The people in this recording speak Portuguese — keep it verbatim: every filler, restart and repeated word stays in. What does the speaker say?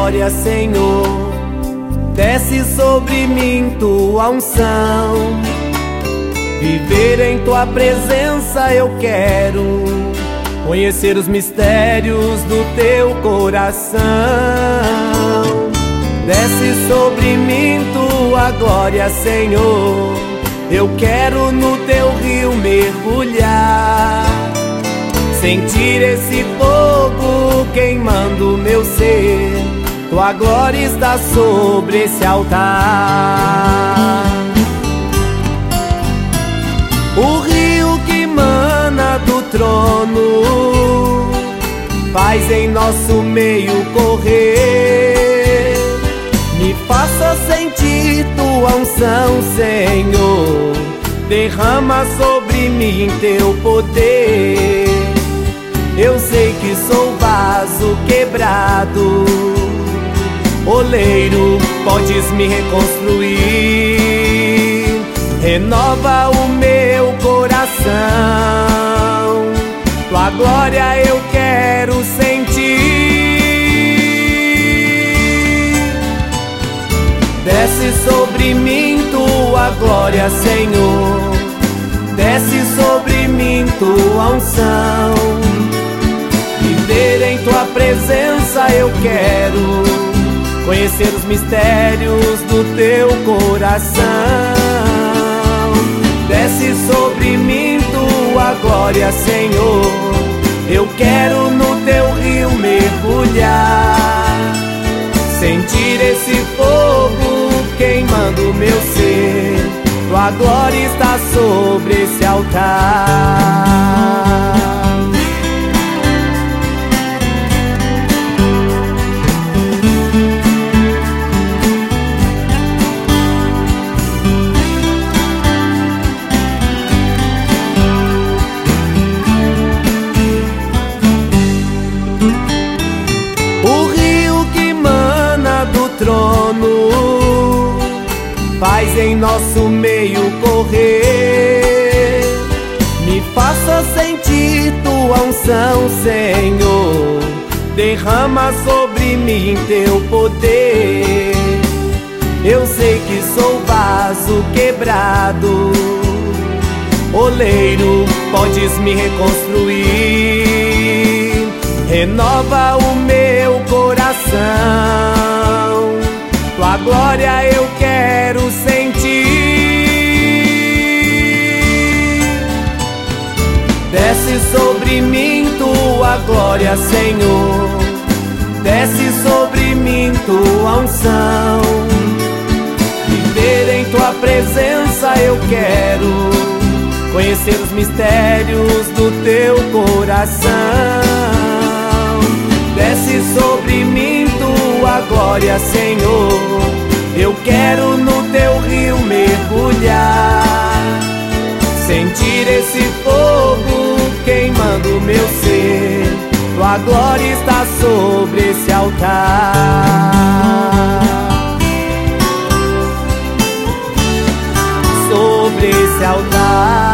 glória, Senhor. Desce sobre mim tua unção. Viver em tua presença eu quero, conhecer os mistérios do teu coração. Desce sobre mim tua glória, Senhor. Eu quero no teu rio mergulhar, sentir esse fogo queimando meu ser. Tua glória está sobre esse altar. O rio que mana do trono faz em nosso meio correr. Me faça sentir tua unção, Senhor. Derrama sobre mim teu poder. Eu sei que sou vaso quebrado, oleiro, podes me reconstruir. Renova o meu coração, tua glória eu quero sentir. Desce sobre mim tua glória, Senhor. Desce sobre mim tua unção. Viver em tua presença eu quero, conhecer os mistérios do teu coração. Desce sobre mim tua glória, Senhor. Eu quero no teu rio mergulhar, sentir esse fogo queimando meu ser. Tua glória está sobre esse altar. Trono faz em nosso meio correr. Me faça sentir tua unção, Senhor. Derrama sobre mim teu poder. Eu sei que sou vaso quebrado, oleiro, podes me reconstruir. Renova o meu coração, tua glória eu quero sentir. Desce sobre mim tua glória, Senhor. Desce sobre mim tua unção. Viver em tua presença eu quero, conhecer os mistérios do teu coração. Desce sobre mim tua glória, Senhor. Eu quero no teu rio mergulhar, sentir esse fogo queimando meu ser. Tua glória está sobre esse altar, sobre esse altar.